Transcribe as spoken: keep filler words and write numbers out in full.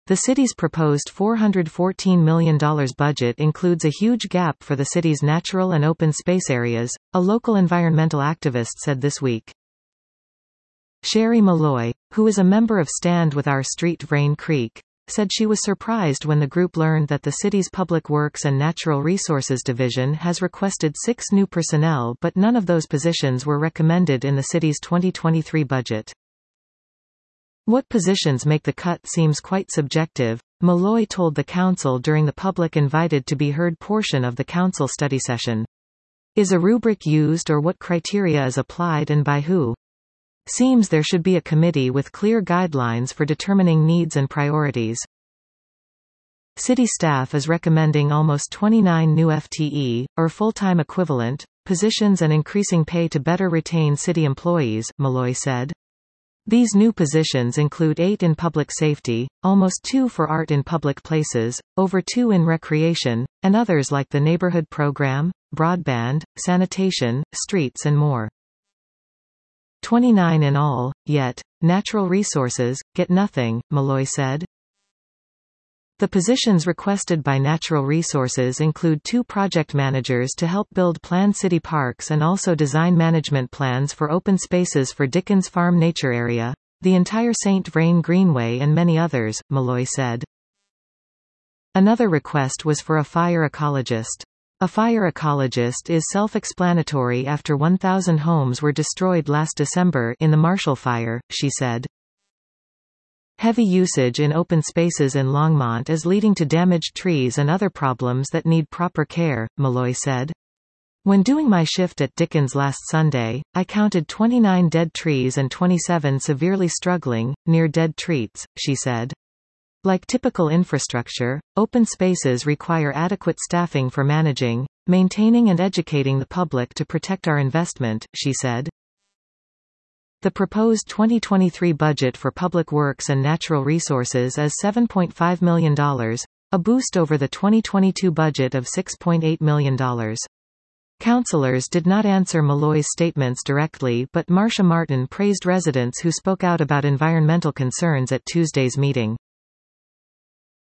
The city's proposed four hundred fourteen million dollars budget includes a huge gap for the city's natural and open space areas, a local environmental activist said this week. Sherry Malloy, who is a member of Stand With Our Street Vrain Creek, said she was surprised when the group learned that the city's Public Works and Natural Resources Division has requested six new personnel, but none of those positions were recommended in the city's twenty twenty-three budget. What positions make the cut seems quite subjective, Malloy told the council during the public invited to be heard portion of the council study session. Is a rubric used or what criteria is applied and by who? Seems there should be a committee with clear guidelines for determining needs and priorities. City staff is recommending almost twenty-nine new F T E, or full-time equivalent, positions and increasing pay to better retain city employees, Malloy said. These new positions include eight in public safety, almost two for art in public places, over two in recreation, and others like the neighborhood program, broadband, sanitation, streets and more. twenty-nine in all, yet, natural resources, get nothing, Malloy said. The positions requested by Natural Resources include two project managers to help build planned city parks and also design management plans for open spaces for Dickens Farm Nature Area, the entire Saint Vrain Greenway and many others, Malloy said. Another request was for a fire ecologist. A fire ecologist is self-explanatory after one thousand homes were destroyed last December in the Marshall Fire, she said. Heavy usage in open spaces in Longmont is leading to damaged trees and other problems that need proper care, Malloy said. When doing my shift at Dickens last Sunday, I counted twenty-nine dead trees and twenty-seven severely struggling, near-dead trees, she said. Like typical infrastructure, open spaces require adequate staffing for managing, maintaining and educating the public to protect our investment, she said. The proposed twenty twenty-three budget for Public Works and Natural Resources is seven point five million dollars, a boost over the twenty twenty-two budget of six point eight million dollars. Councilors did not answer Malloy's statements directly, but Marcia Martin praised residents who spoke out about environmental concerns at Tuesday's meeting.